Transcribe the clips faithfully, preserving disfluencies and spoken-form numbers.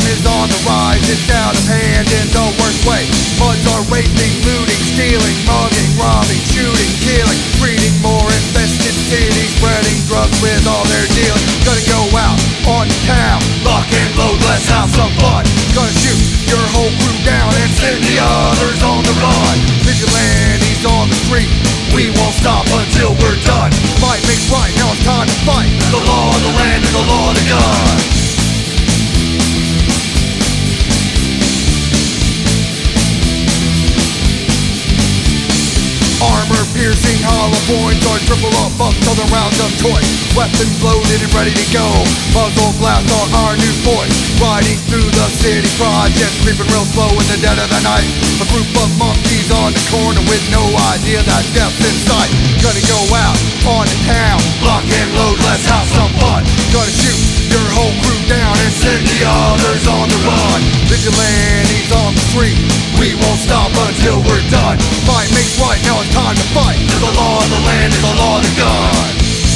is on the rise, it's out of hand in the worst way. Bloods are raping, looting, stealing, mugging, robbing, shooting, killing, breeding more infested cities, spreading drugs with all their dealing. Gonna go out on the town, lock and load, let's have some fun. Gonna shoot your whole crew down and send the others on the run. Vigilantes on the street, we won't stop until we're done. Might makes right, now it's time to fight. The law of the land is the law of the gun. Armor-piercing hollow points are triple up bucks till the rounds of toys. Weapons loaded and ready to go. Muzzle blast are our new boys. Riding through the city projects, creeping real slow in the dead of the night. A group of monkeys on the corner with no idea that death's in sight. Gonna go out on the town, lock and load, let's have some fun. Gonna shoot your whole crew down and send the others on the run. Vigilantes on the street, we won't stop until we're done. Fight makes right, now it's time to fight. The law of the land is the law of the gun.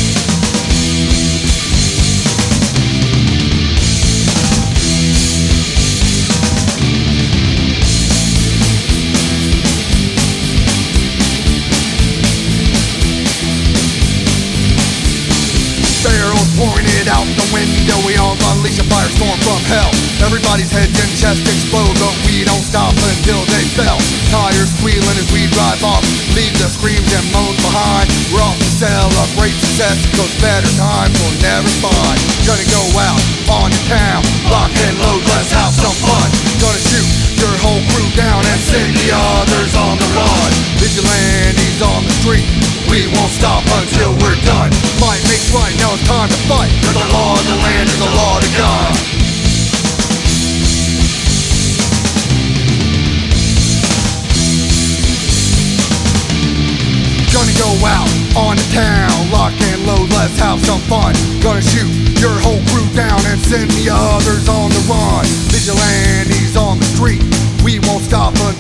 Barrels pointed out the window, we all unleash a firestorm from hell. Everybody's heads and chest explode, but we don't stop until they fell. Tires squealing as we drive off, leave the screams and moans behind. We're off to celebrate success, cause better times will never find. Gonna go out on the town, lock and load, let's have some fun. Gonna shoot your whole crew down and send the others on the run. Vigilantes on the street, we won't stop until we're done. Might makes right, now it's time to fight. For the law of the land is the law of the gun. Gonna go out on the town, lock and load, let's have some fun. Gonna shoot your whole crew down and send the others on the run. Vigilantes on the street, we won't stop